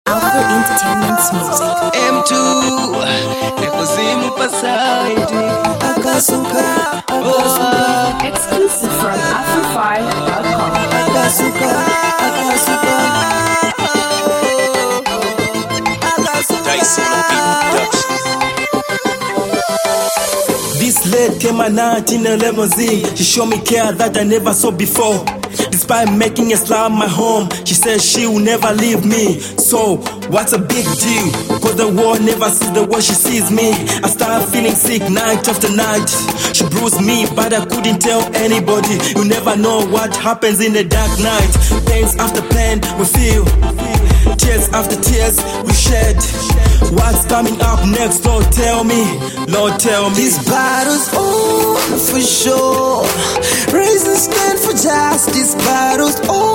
Alpha Entertainment's music. M2 Ekuzimu Pasaidi Akasuka Exclusive from Afro5.com. Akasuka This lady came at night in a limousine. She showed me care that I never saw before. Despite making Islam my home, she said she will never leave me. So, what's a big deal? Cause the world never sees the way she sees me. I started feeling sick night after night. She bruised me, but I couldn't tell anybody. You never know what happens in the dark night. Pains after pain we feel, tears after tears we shed. What's coming up next? Lord tell me, Lord tell me. These battles on for sure. Raising stand for justice. Battles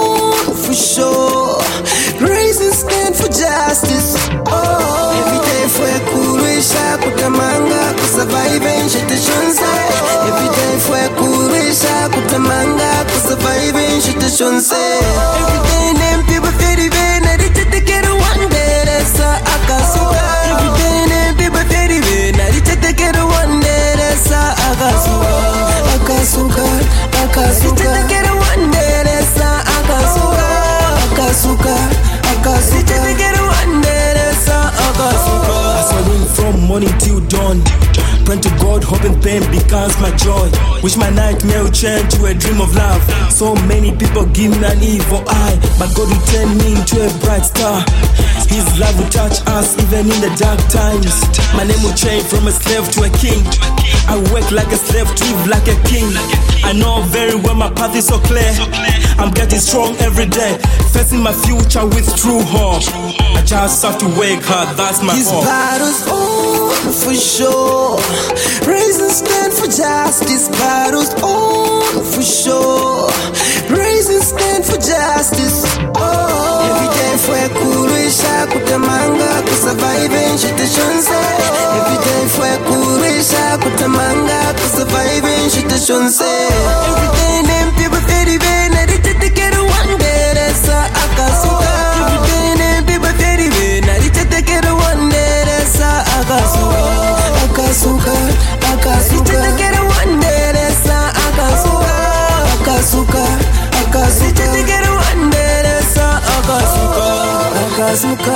on for sure. Raising stand for justice. Oh, every day for a kurisha kutamanga kusurvive and shit the shunse. Every day for a kurisha kutamanga kusurvive and shit the shunse. Every day them people very bad. I did to get one day. That's akasuka. Every day them people very bad. I did to get one day. That's akasuka. Akasuka. Akasuka. I did to get one day. That's akasuka. Akasuka. Akasuka. I did to get one day. That's akasuka. As I win from morning till dawn, praying to God, hoping pain becomes my joy. Wish my nightmare would change to a dream of love. So many people give me an evil eye, but God will turn me into a bright star. His love will touch us even in the dark times. My name will change from a slave to a king. I work like a slave to live like a king. I know very well my path is so clear. I'm getting strong every day, facing my future with true hope. I just have to wake hard, that's my These hope. battles on for sure. Raising stand for justice. Battles on for sure. Raising stand for justice. Oh, every day for a kurisha kutamanga kusurvive and shit the shunse. Every day for a kurisha kutamanga kusurvive and shit the shunse. Every day them people very bad. I did to get one day. That's akasuka. Every day them people very bad. I did to get one day. That's akasuka. Akasuka. Akasuka. I did to get one day. That's akasuka. Akasuka. Akasuka. I did to get one day. That's akasuka. Akasuka.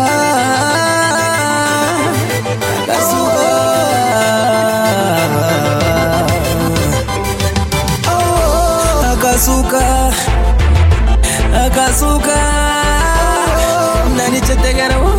Akasuka. Oh, Akasuka. Akasuka. Nani chetegera.